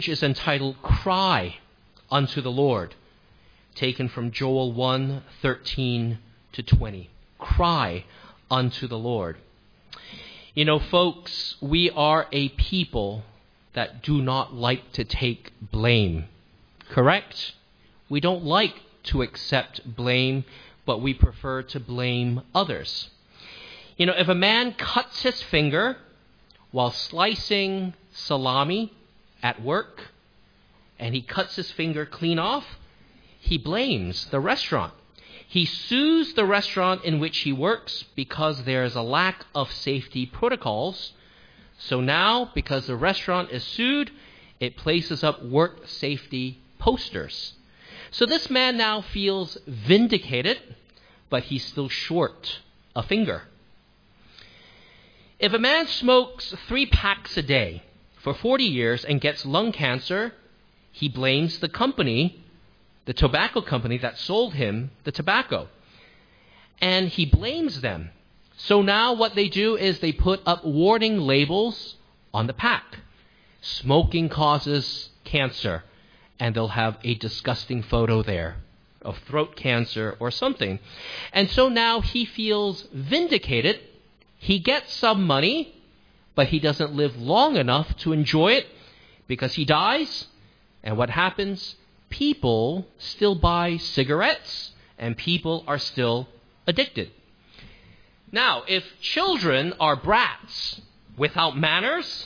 is entitled Cry unto the Lord, taken from Joel 1:13-20. Cry unto the Lord. You know, folks, we are a people that do not like to take blame. Correct? We don't like to accept blame, but we prefer to blame others. You know, if a man cuts his finger while slicing salami at work, and he cuts his finger clean off, he blames the restaurant. He sues the restaurant in which he works because there is a lack of safety protocols. So now, because the restaurant is sued, it places up work safety posters. So this man now feels vindicated, but he's still short a finger. If a man smokes 3 packs a day for 40 years and gets lung cancer, he blames the company, the tobacco company that sold him the tobacco. And he blames them. So now what they do is they put up warning labels on the pack. Smoking causes cancer. And they'll have a disgusting photo there of throat cancer or something. And so now he feels vindicated. He gets some money, but he doesn't live long enough to enjoy it because he dies. And what happens? People still buy cigarettes and people are still addicted. Now, if children are brats without manners,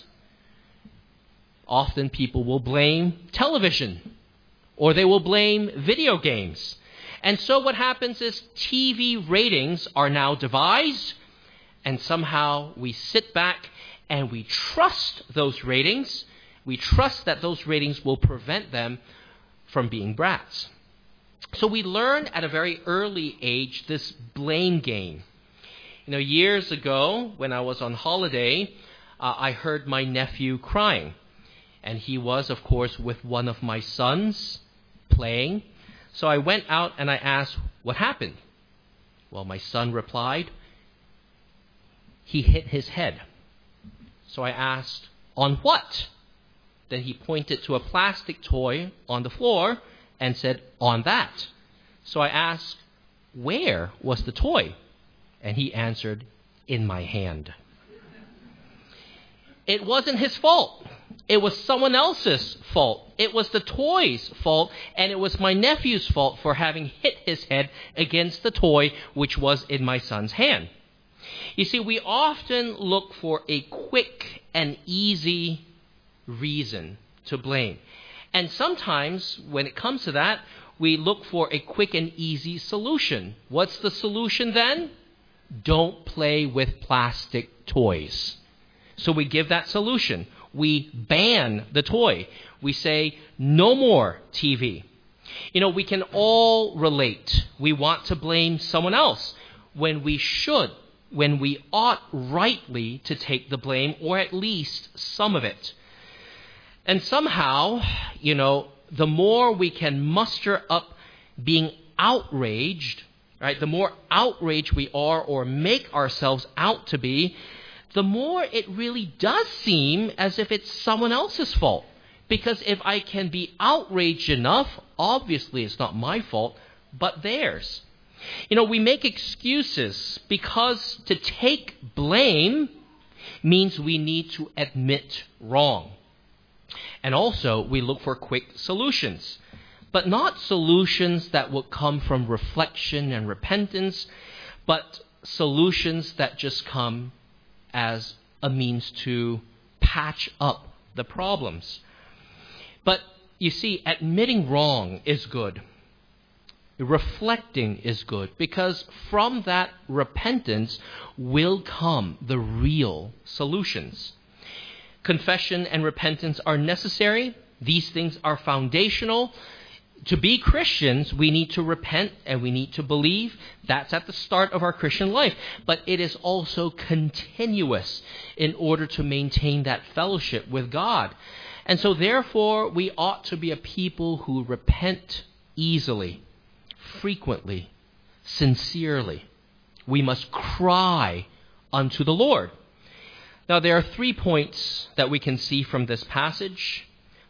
often people will blame television or they will blame video games. And so what happens is TV ratings are now devised, and somehow we sit back and we trust those ratings. We trust that those ratings will prevent them from being brats. So we learn at a very early age this blame game. You know, years ago when I was on holiday, I heard my nephew crying. And he was, of course, with one of my sons playing. So I went out and I asked, what happened? Well, my son replied, he hit his head. So I asked, on what? Then he pointed to a plastic toy on the floor and said, on that. So I asked, where was the toy? And he answered, in my hand. It wasn't his fault. It was someone else's fault. It was the toy's fault, and it was my nephew's fault for having hit his head against the toy which was in my son's hand. You see, we often look for a quick and easy reason to blame. And sometimes, when it comes to that, we look for a quick and easy solution. What's the solution then? Don't play with plastic toys. So we give that solution. We ban the toy. We say, no more TV. You know, we can all relate. We want to blame someone else when we ought rightly to take the blame, or at least some of it. And somehow, you know, the more we can muster up being outraged, right, the more outraged we are or make ourselves out to be, the more it really does seem as if it's someone else's fault. Because if I can be outraged enough, obviously it's not my fault, but theirs. You know, we make excuses because to take blame means we need to admit wrong. And also, we look for quick solutions, but not solutions that will come from reflection and repentance, but solutions that just come as a means to patch up the problems. But you see, admitting wrong is good. Reflecting is good, because from that repentance will come the real solutions. Confession and repentance are necessary. These things are foundational. To be Christians, we need to repent and we need to believe. That's at the start of our Christian life. But it is also continuous in order to maintain that fellowship with God. And so therefore, we ought to be a people who repent easily, frequently, sincerely. We must cry unto the Lord. Now, there are 3 points that we can see from this passage.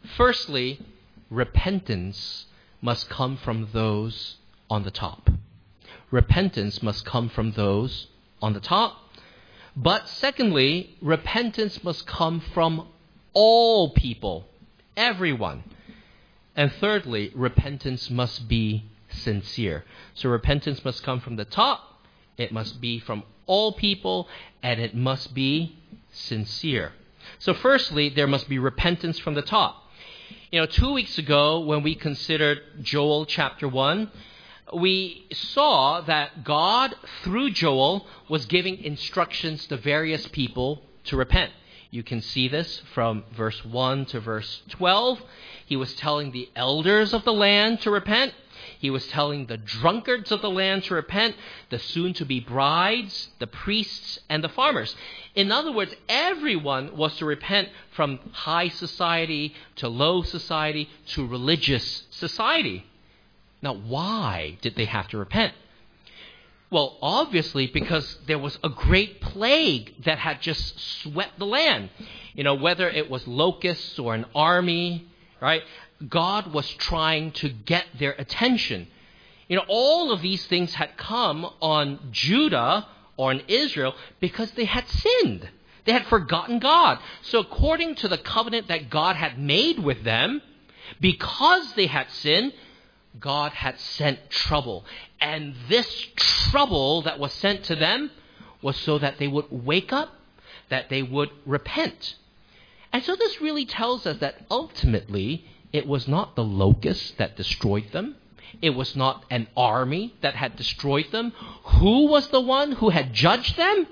Firstly, repentance must come from those on the top. Repentance must come from those on the top. But secondly, repentance must come from all people, everyone. And thirdly, repentance must be sincere. So repentance must come from the top, it must be from all people, and it must be sincere. So firstly, there must be repentance from the top. 2 weeks ago when we considered Joel chapter 1, we saw that God, through Joel, was giving instructions to various people to repent. You can see this from verse 1 to verse 12. He was telling the elders of the land to repent. He was telling the drunkards of the land to repent, the soon-to-be brides, the priests, and the farmers. In other words, everyone was to repent, from high society to low society to religious society. Now, why did they have to repent? Well, obviously, because there was a great plague that had just swept the land. Whether it was locusts or an army, right? God was trying to get their attention. All of these things had come on Judah or on Israel because they had sinned. They had forgotten God. So according to the covenant that God had made with them, because they had sinned, God had sent trouble. And this trouble that was sent to them was so that they would wake up, that they would repent. And so this really tells us that ultimately it was not the locusts that destroyed them. It was not an army that had destroyed them. Who was the one who had judged them?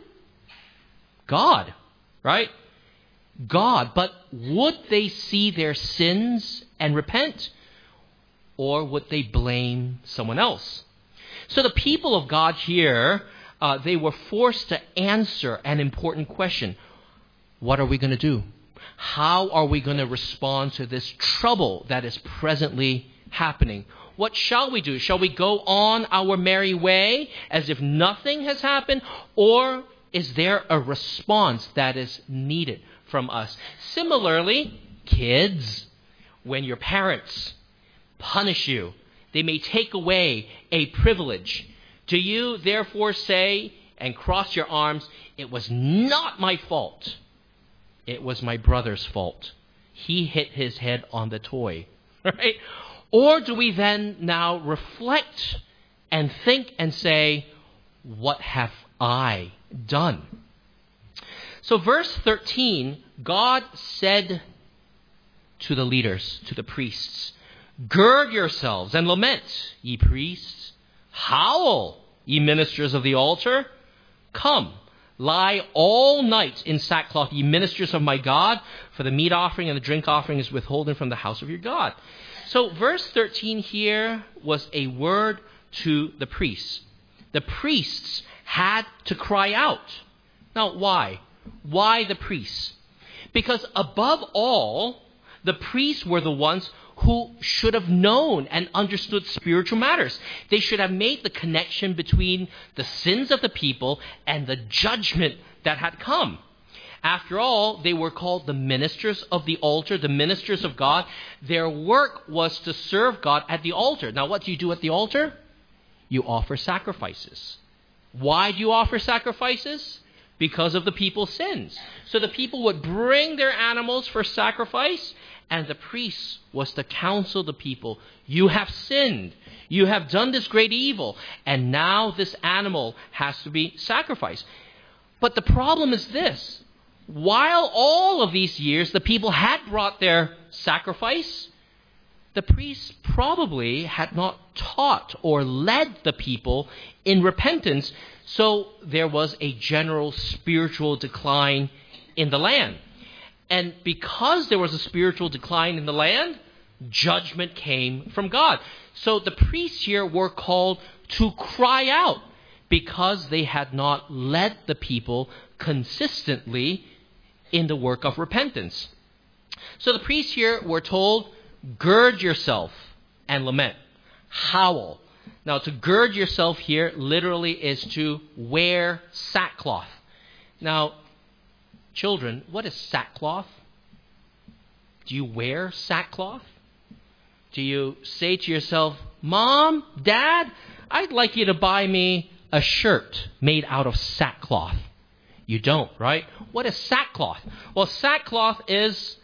God, right? God. But would they see their sins and repent? Or would they blame someone else? So the people of God here, they were forced to answer an important question. What are we going to do? How are we going to respond to this trouble that is presently happening? What shall we do? Shall we go on our merry way as if nothing has happened? Or is there a response that is needed from us? Similarly, kids, when your parents punish you, they may take away a privilege. Do you therefore say and cross your arms, "It was not my fault. It was my brother's fault. He hit his head on the toy," right? Or do we then now reflect and think and say, "What have I done?" So verse 13, God said to the leaders, to the priests, "Gird yourselves and lament, ye priests. Howl, ye ministers of the altar. Come, lie all night in sackcloth, ye ministers of my God, for the meat offering and the drink offering is withholden from the house of your God." So verse 13 here was a word to the priests. The priests had to cry out. Now, why? Why the priests? Because above all, the priests were the ones who should have known and understood spiritual matters. They should have made the connection between the sins of the people and the judgment that had come. After all, they were called the ministers of the altar, the ministers of God. Their work was to serve God at the altar. Now, what do you do at the altar? You offer sacrifices. Why do you offer sacrifices? Because of the people's sins. So the people would bring their animals for sacrifice, and the priest was to counsel the people, "You have sinned. You have done this great evil, and now this animal has to be sacrificed." But the problem is this. While all of these years the people had brought their sacrifice, the priests probably had not taught or led the people in repentance, so there was a general spiritual decline in the land. And because there was a spiritual decline in the land, judgment came from God. So the priests here were called to cry out because they had not led the people consistently in the work of repentance. So the priests here were told, "Gird yourself and lament, howl." Now, to gird yourself here literally is to wear sackcloth. Now, children, what is sackcloth? Do you wear sackcloth? Do you say to yourself, Mom, Dad, I'd like you to buy me a shirt made out of sackcloth? You don't, right? What is sackcloth? Well, sackcloth is,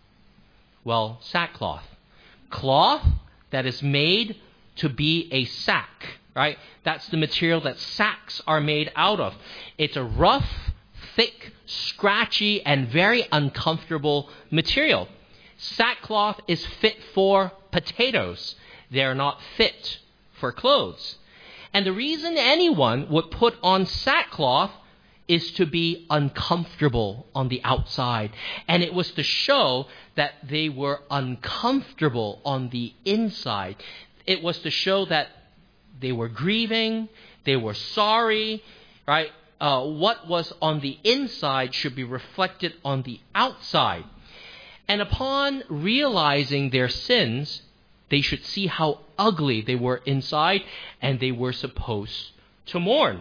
sackcloth. Cloth that is made to be a sack, right? That's the material that sacks are made out of. It's a rough, thick, scratchy, and very uncomfortable material. Sackcloth is fit for potatoes. They're not fit for clothes. And the reason anyone would put on sackcloth is to be uncomfortable on the outside. And it was to show that they were uncomfortable on the inside. It was to show that they were grieving, they were sorry, right? What was on the inside should be reflected on the outside. And upon realizing their sins, they should see how ugly they were inside, and they were supposed to mourn.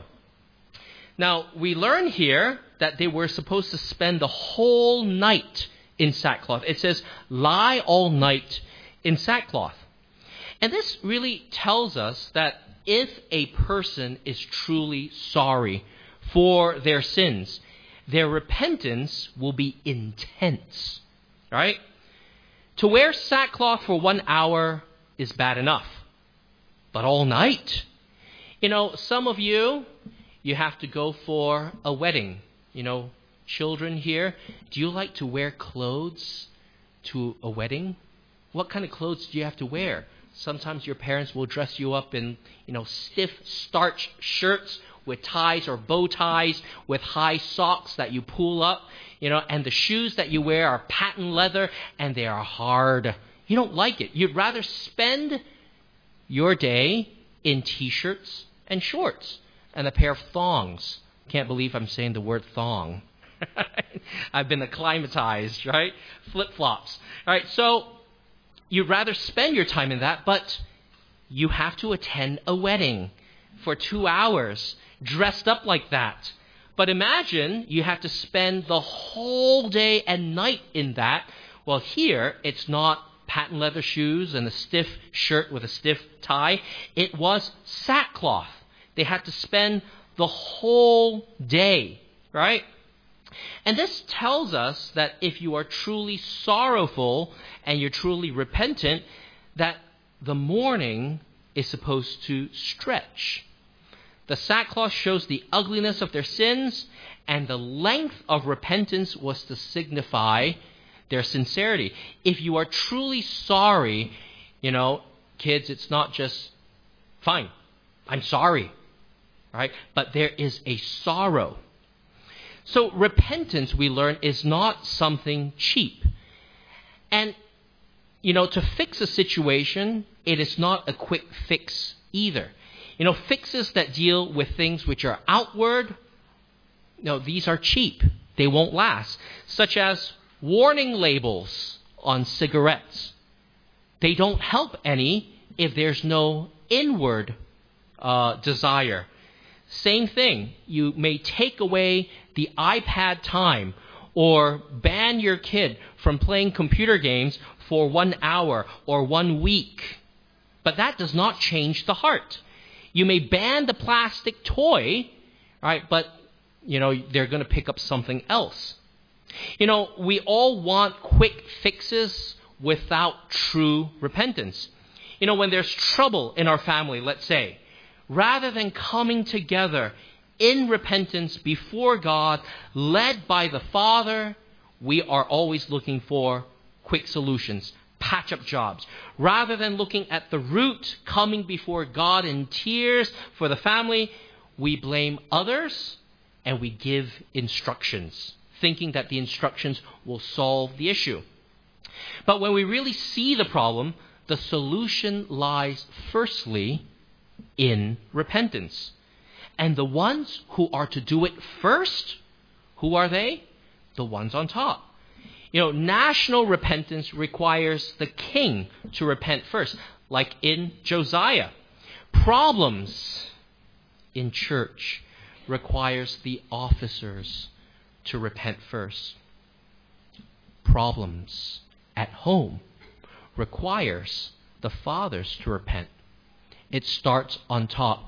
Now, we learn here that they were supposed to spend the whole night in sackcloth. It says, lie all night in sackcloth. And this really tells us that if a person is truly sorry for their sins, their repentance will be intense, right? To wear sackcloth for 1 hour is bad enough, but all night? Some of you have to go for a wedding. Children here, do you like to wear clothes to a wedding? What kind of clothes do you have to wear? Sometimes your parents will dress you up in, stiff starch shirts with ties or bow ties, with high socks that you pull up, and the shoes that you wear are patent leather and they are hard. You don't like it. You'd rather spend your day in t-shirts and shorts and a pair of thongs. Can't believe I'm saying the word thong. I've been acclimatized, right? Flip-flops. All right, so you'd rather spend your time in that, but you have to attend a wedding for 2 hours dressed up like that. But imagine you have to spend the whole day and night in that. Well, here it's not patent leather shoes and a stiff shirt with a stiff tie. It was sackcloth. They had to spend the whole day, right? And this tells us that if you are truly sorrowful and you're truly repentant, that the mourning is supposed to stretch. The sackcloth shows the ugliness of their sins, and the length of repentance was to signify their sincerity. If you are truly sorry, kids, it's not just, fine, I'm sorry, right? But there is a sorrow. So repentance, we learn, is not something cheap. And, to fix a situation, it is not a quick fix either. Fixes that deal with things which are outward, these are cheap. They won't last. Such as warning labels on cigarettes. They don't help any if there's no inward desire. Same thing. You may take away the iPad time or ban your kid from playing computer games for 1 hour or 1 week. But that does not change the heart. You may ban the plastic toy, right? But, they're going to pick up something else. We all want quick fixes without true repentance. When there's trouble in our family, let's say, rather than coming together in repentance before God, led by the Father, we are always looking for quick solutions, patch-up jobs. Rather than looking at the root, coming before God in tears for the family, we blame others and we give instructions, thinking that the instructions will solve the issue. But when we really see the problem, the solution lies firstly in repentance. And the ones who are to do it first, who are they? The ones on top. National repentance requires the king to repent first, like in Josiah. Problems in church requires the officers to repent first. Problems at home requires the fathers to repent. It starts on top.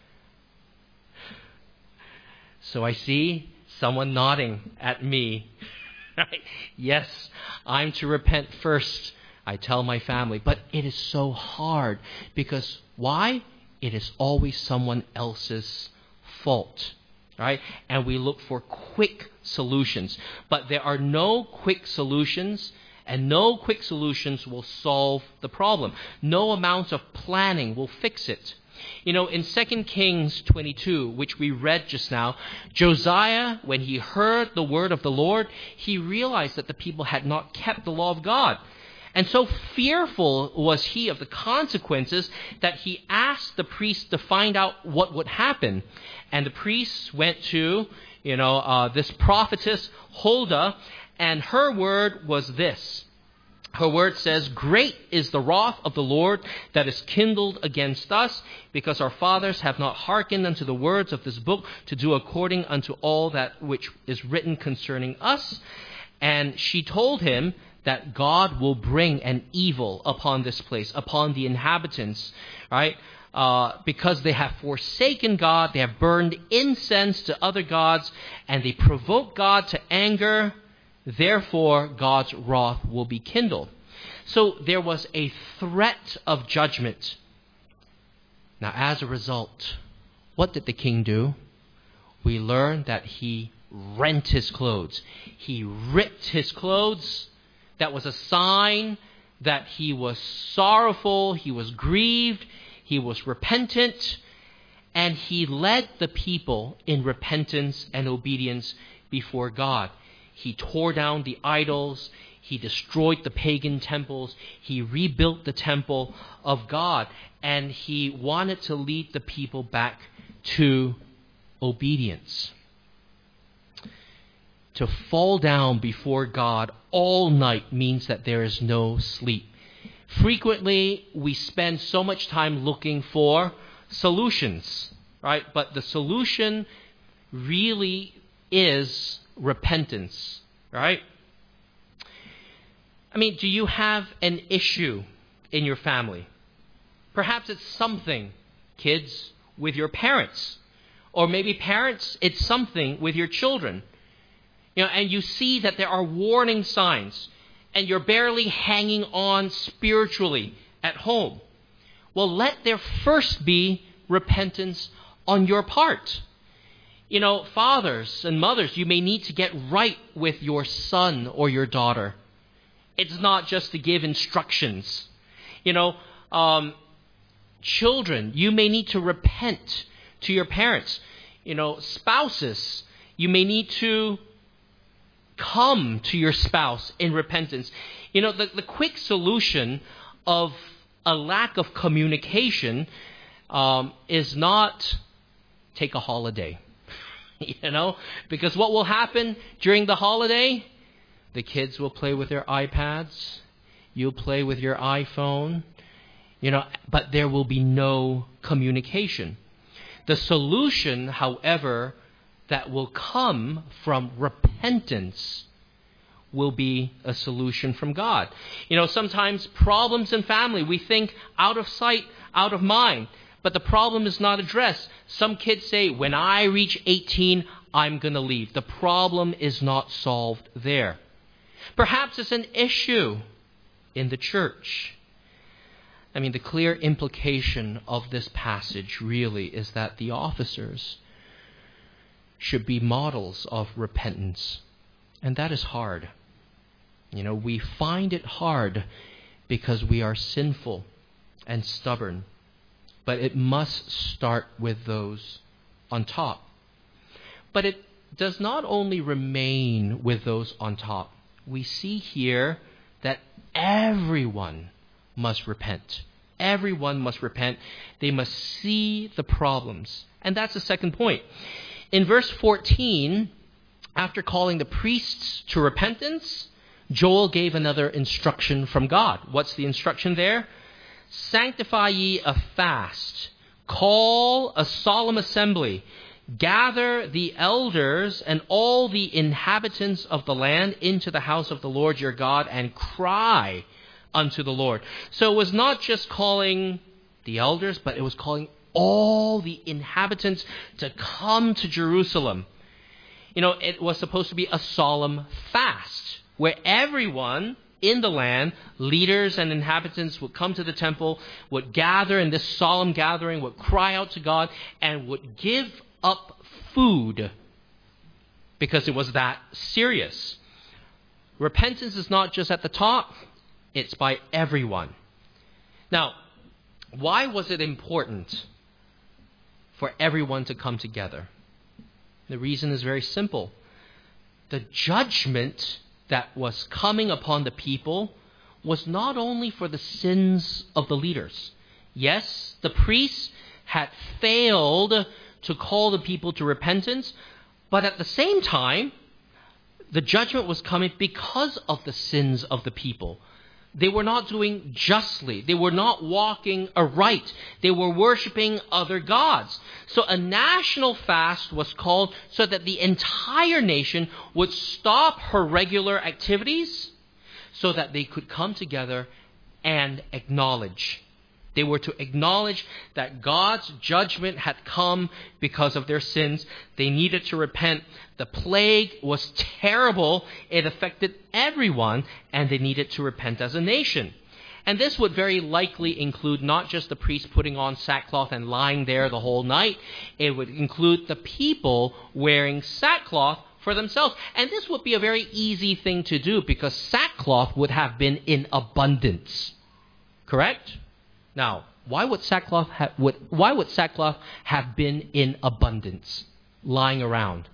So I see someone nodding at me. Right? Yes, I'm to repent first. I tell my family. But it is so hard. Because why? It is always someone else's fault. Right? And we look for quick solutions. But there are no quick solutions, and no quick solutions will solve the problem. No amount of planning will fix it. You know, in 2 Kings 22, which we read just now, Josiah, when he heard the word of the Lord, he realized that the people had not kept the law of God. And so fearful was he of the consequences that he asked the priest to find out what would happen. And the priests went to, this prophetess, Huldah, and her word was this. Her word says, "Great is the wrath of the Lord that is kindled against us, because our fathers have not hearkened unto the words of this book to do according unto all that which is written concerning us." And she told him that God will bring an evil upon this place, upon the inhabitants, right? Because they have forsaken God, they have burned incense to other gods, and they provoke God to anger. Therefore, God's wrath will be kindled. So there was a threat of judgment. Now, as a result, what did the king do? We learn that he rent his clothes. He ripped his clothes. That was a sign that he was sorrowful, he was grieved, he was repentant, and he led the people in repentance and obedience before God. He tore down the idols. He destroyed the pagan temples. He rebuilt the temple of God. And he wanted to lead the people back to obedience. To fall down before God all night means that there is no sleep. Frequently, we spend so much time looking for solutions, right? But the solution really is repentance, right? I mean, do you have an issue in your family? Perhaps it's something, kids, with your parents. Or maybe parents, it's something with your children. And you see that there are warning signs, and you're barely hanging on spiritually at home. Well, let there first be repentance on your part. Fathers and mothers, you may need to get right with your son or your daughter. It's not just to give instructions. Children, you may need to repent to your parents. Spouses, you may need to come to your spouse in repentance. The quick solution of a lack of communication is not take a holiday. Because what will happen during the holiday? The kids will play with their iPads. You'll play with your iPhone. But there will be no communication. The solution, however, that will come from repentance will be a solution from God. Sometimes problems in family, we think out of sight, out of mind. But the problem is not addressed. Some kids say, when I reach 18, I'm going to leave. The problem is not solved there. Perhaps it's an issue in the church. I mean, the clear implication of this passage really is that the officers should be models of repentance. And that is hard. We find it hard because we are sinful and stubborn. But it must start with those on top. But it does not only remain with those on top. We see here that everyone must repent. Everyone must repent. They must see the problems. And that's the second point. In verse 14, after calling the priests to repentance, Joel gave another instruction from God. What's the instruction there? Sanctify ye a fast. Call a solemn assembly. gather the elders and all the inhabitants of the land into the house of the Lord your God and cry unto the Lord. So it was not just calling the elders, but it was calling all the inhabitants to come to Jerusalem. It was supposed to be a solemn fast where everyone in the land, leaders and inhabitants, would come to the temple, would gather in this solemn gathering, would cry out to God, and would give up food because it was that serious. Repentance is not just at the top, it's by everyone. Now, why was it important for everyone to come together? The reason is very simple. The judgment that was coming upon the people was not only for the sins of the leaders. Yes, the priests had failed to call the people to repentance, but at the same time, the judgment was coming because of the sins of the people. They were not doing justly. They were not walking aright. They were worshiping other gods. So a national fast was called so that the entire nation would stop her regular activities so that they could come together and acknowledge. They were to acknowledge that God's judgment had come because of their sins. They needed to repent. The plague was terrible. It affected everyone, and they needed to repent as a nation. And this would very likely include not just the priest putting on sackcloth and lying there the whole night. It would include the people wearing sackcloth for themselves. And this would be a very easy thing to do because sackcloth would have been in abundance. Correct? Now, why would sackcloth have been in abundance, lying around?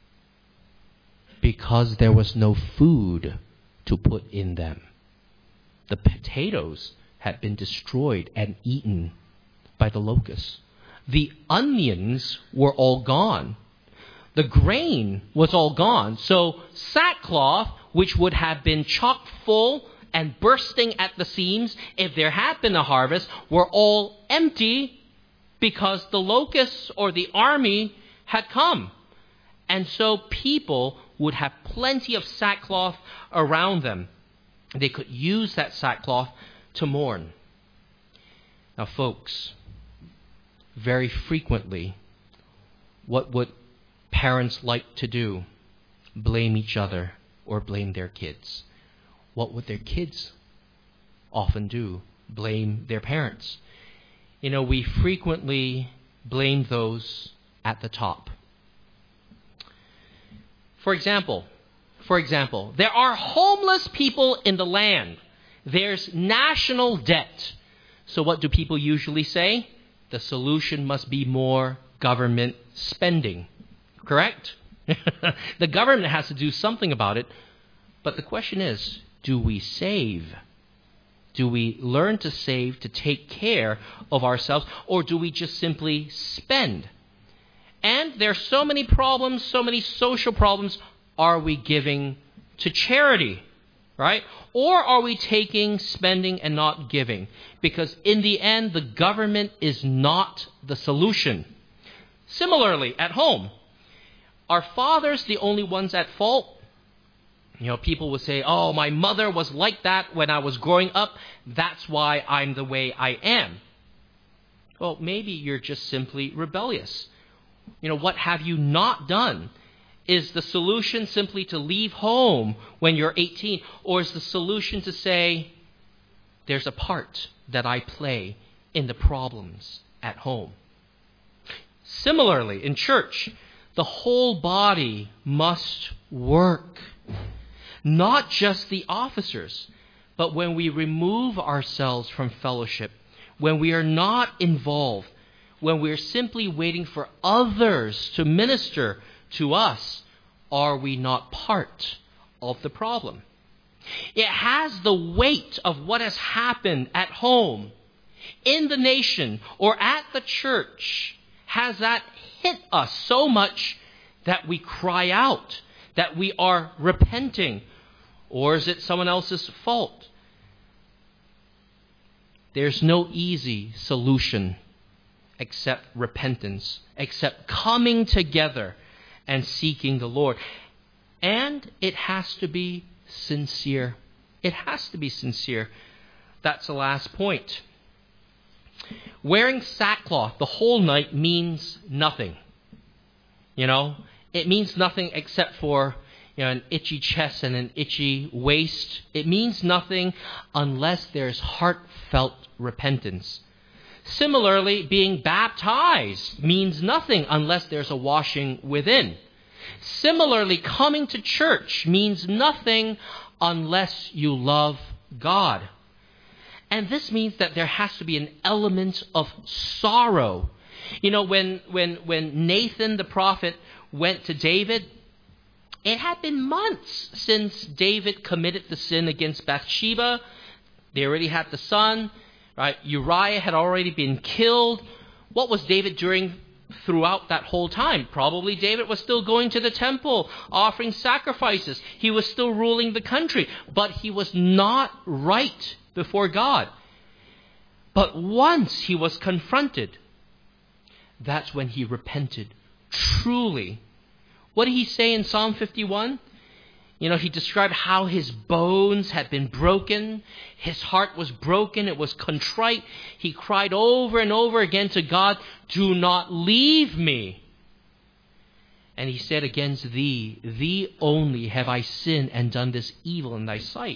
Because there was no food to put in them. The potatoes had been destroyed and eaten by the locusts. The onions were all gone. The grain was all gone. So sackcloth, which would have been chock full and bursting at the seams, if there had been a harvest, were all empty because the locusts or the army had come. And so people would have plenty of sackcloth around them. They could use that sackcloth to mourn. Now, folks, very frequently, what would parents like to do? Blame each other or blame their kids. What would their kids often do? Blame their parents. We frequently blame those at the top. For example, there are homeless people in the land. There's national debt. So what do people usually say? The solution must be more government spending. Correct? The government has to do something about it. But the question is, do we save? Do we learn to save to take care of ourselves, or do we just simply spend? And there are so many problems, so many social problems. Are we giving to charity, right? Or are we taking, spending, and not giving? Because in the end, the government is not the solution. Similarly, at home, are fathers the only ones at fault? People will say, oh, my mother was like that when I was growing up. That's why I'm the way I am. Well, maybe you're just simply rebellious. What have you not done? Is the solution simply to leave home when you're 18? Or is the solution to say, there's a part that I play in the problems at home? Similarly, in church, the whole body must work. Not just the officers, but when we remove ourselves from fellowship, when we are not involved, when we're simply waiting for others to minister to us, are we not part of the problem? It has the weight of what has happened at home, in the nation, or at the church. Has that hit us so much that we cry out, that we are repenting? Or is it someone else's fault? There's no easy solution except repentance, except coming together and seeking the Lord. And it has to be sincere. It has to be sincere. That's the last point. Wearing sackcloth the whole night means nothing. It means nothing except for an itchy chest and an itchy waist. It means nothing unless there's heartfelt repentance. Similarly, being baptized means nothing unless there's a washing within. Similarly, coming to church means nothing unless you love God. And this means that there has to be an element of sorrow. When Nathan the prophet went to David, it had been months since David committed the sin against Bathsheba. They already had the son, right? Uriah had already been killed. What was David doing throughout that whole time? Probably David was still going to the temple, offering sacrifices. He was still ruling the country, but he was not right before God. But once he was confronted, that's when he repented truly. What did he say in Psalm 51? He described how his bones had been broken. His heart was broken. It was contrite. He cried over and over again to God, "Do not leave me." And he said, "Against thee only have I sinned and done this evil in thy sight."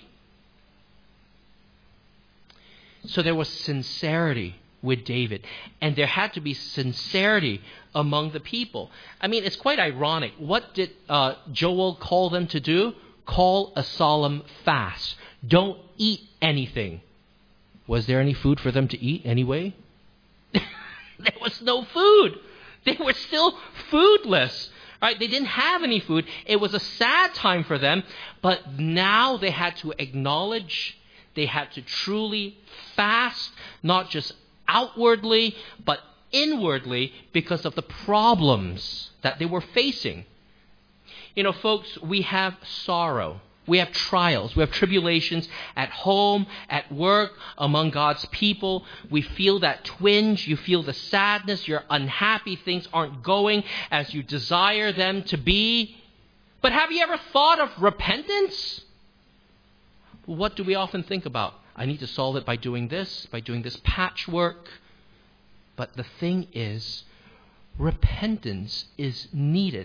So there was sincerity with David. And there had to be sincerity among the people. I mean, it's quite ironic. What did Joel call them to do? Call a solemn fast. Don't eat anything. Was there any food for them to eat anyway? There was no food. They were still foodless. Right? They didn't have any food. It was a sad time for them. But now they had to acknowledge, they had to truly fast, not just outwardly, but inwardly, because of the problems that they were facing. Folks, we have sorrow. We have trials. We have tribulations at home, at work, among God's people. We feel that twinge. You feel the sadness. You're unhappy. Things aren't going as you desire them to be. But have you ever thought of repentance? What do we often think about? I need to solve it by doing this patchwork. But the thing is, repentance is needed.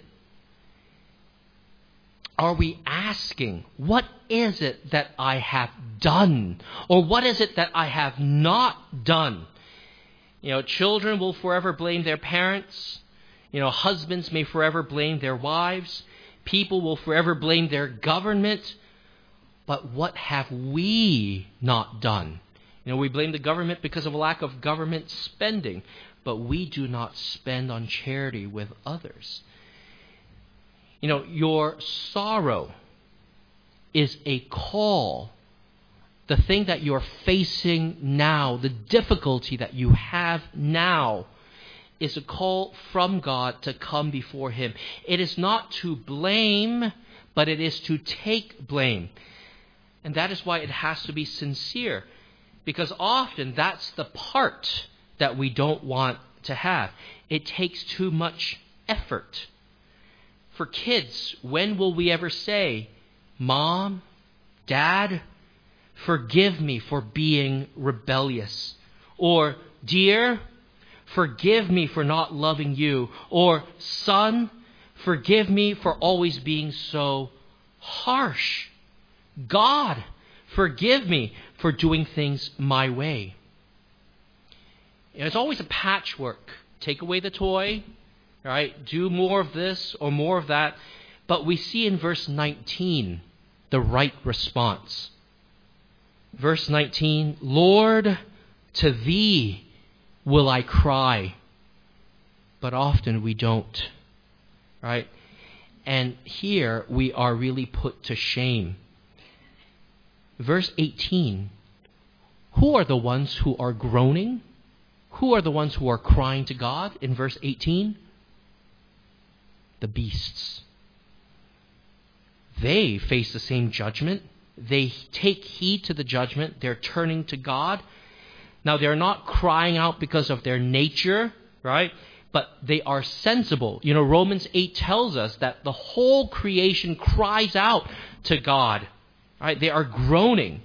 Are we asking, what is it that I have done? Or what is it that I have not done? Children will forever blame their parents. Husbands may forever blame their wives. People will forever blame their government. But what have we not done? We blame the government because of a lack of government spending, but we do not spend on charity with others. Your sorrow is a call. The thing that you're facing now, the difficulty that you have now, is a call from God to come before Him. It is not to blame, but it is to take blame. And that is why it has to be sincere. Because often that's the part that we don't want to have. It takes too much effort. For kids, when will we ever say, "Mom, Dad, forgive me for being rebellious"? Or, "Dear, forgive me for not loving you"? Or, "Son, forgive me for always being so harsh"? "God, forgive me for doing things my way." It's always a patchwork. Take away the toy, right? Do more of this or more of that. But we see in verse 19 the right response. Verse 19, "Lord, to thee will I cry." But often we don't, right? And here we are really put to shame. Verse 18, who are the ones who are groaning? Who are the ones who are crying to God in verse 18? The beasts. They face the same judgment. They take heed to the judgment. They're turning to God. Now, they're not crying out because of their nature. right? But they are sensible. Romans 8 tells us that the whole creation cries out to God, right? They are groaning.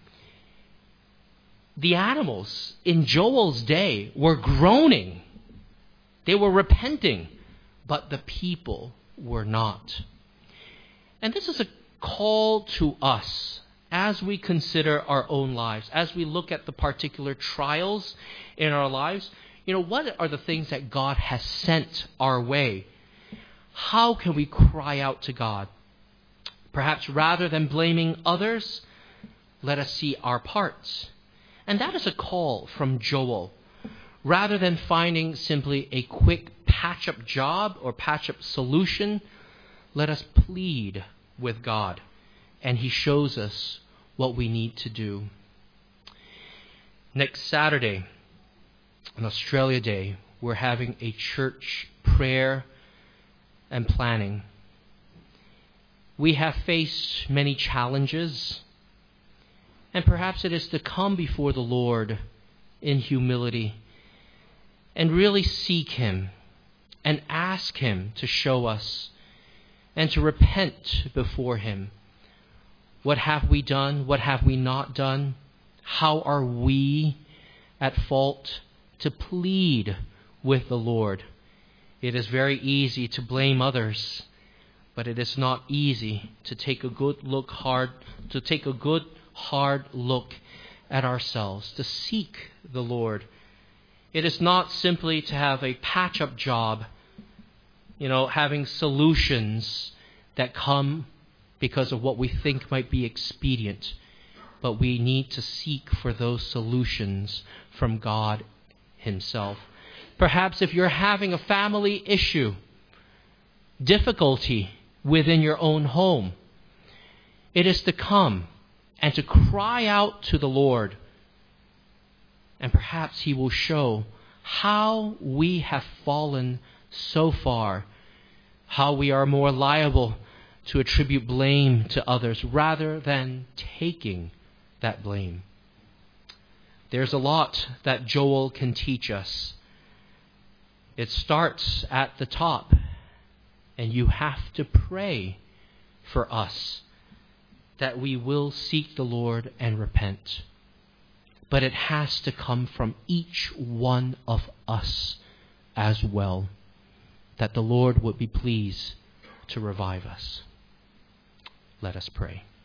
The animals in Joel's day were groaning. They were repenting, but the people were not. And this is a call to us as we consider our own lives, as we look at the particular trials in our lives. What are the things that God has sent our way? How can we cry out to God? Perhaps rather than blaming others, let us see our parts. And that is a call from Joel. Rather than finding simply a quick patch-up job or patch-up solution, let us plead with God, and He shows us what we need to do. Next Saturday, on Australia Day, we're having a church prayer and planning. We have faced many challenges, and perhaps it is to come before the Lord in humility and really seek Him and ask Him to show us and to repent before Him. What have we done? What have we not done? How are we at fault? To plead with the Lord. It is very easy to blame others, but it is not easy to take a good hard look at ourselves, to seek the Lord. It is not simply to have a patch-up job, having solutions that come because of what we think might be expedient, but we need to seek for those solutions from God Himself. Perhaps if you're having a family issue, difficulty within your own home, it is to come and to cry out to the Lord. And perhaps He will show how we have fallen so far, how we are more liable to attribute blame to others rather than taking that blame. There's a lot that Joel can teach us. It starts at the top, and you have to pray for us that we will seek the Lord and repent. But it has to come from each one of us as well, that the Lord would be pleased to revive us. Let us pray.